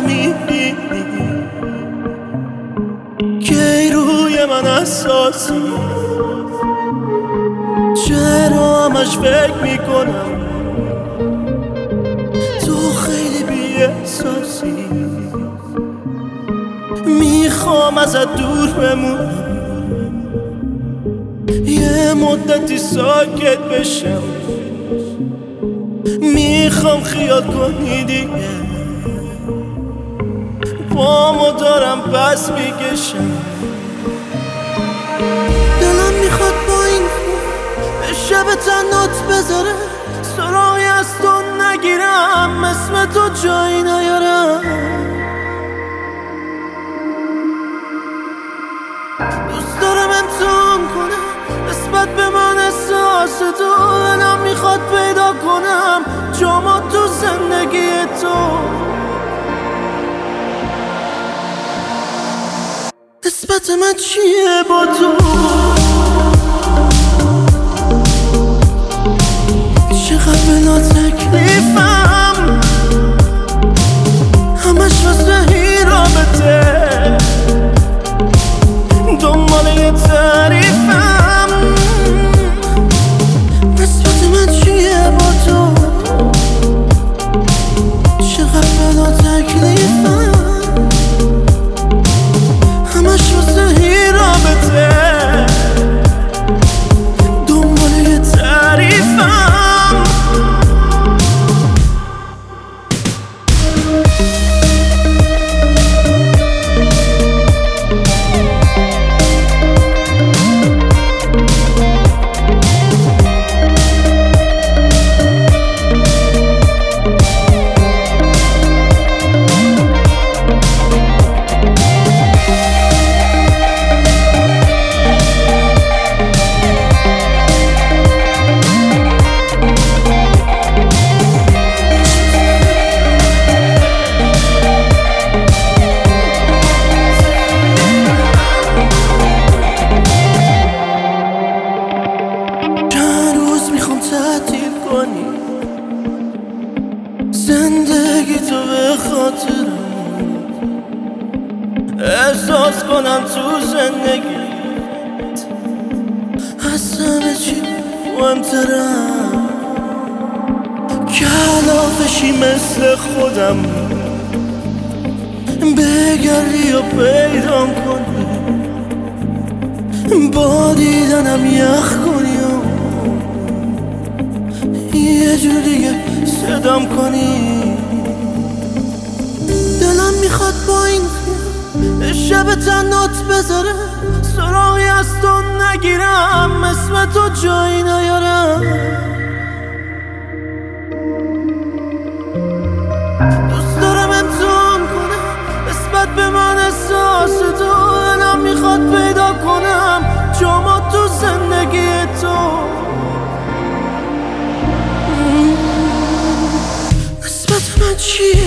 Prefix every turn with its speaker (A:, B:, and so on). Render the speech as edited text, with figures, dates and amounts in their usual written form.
A: میبینی که روی من اساسی، چرا همش فکر میکنم تو خیلی بی احساسی. میخوام ازت دور بمونم، یه مدتی ساکت بشم، میخوام خیال کنی دیگه، پامو دارم پس میکشم. دلم میخواد با این به شب تنات بذاره، سراغی از تو نگیرم، اسم تو جایی نیارم. دوست دارم امتحان کنم نسبت به من احساس تو، دلم میخواد پیدا کنم جامو تو زندگی تو. نسبت من چیه با تو؟ چقدر بلا تکلیفم، همش واسه این رابطه، دنبال یه تعریفم. نسبت من چیه با تو؟ چقدر بلا تکلیفم، همش واسه این رابطه، دنبال یه تعریفم. زندگی تو به خاطرم، احساس کنم تو زندگیت از همه چی مهمترم، کلافشی مثل خودم، بگردی و پیدام کنی، با دیدنم یخ کنی و یه جور دیگه صدام کنی. دلم میخواد با این شب تنات بذاره، سراغی از تو نگیرم، اسم تو جایی نیارم. دوست دارم امتحان کنم نسبت به من احساس تو، دلم میخواد پیدا کنم جامو تو زندگی تو. نسبت من چیه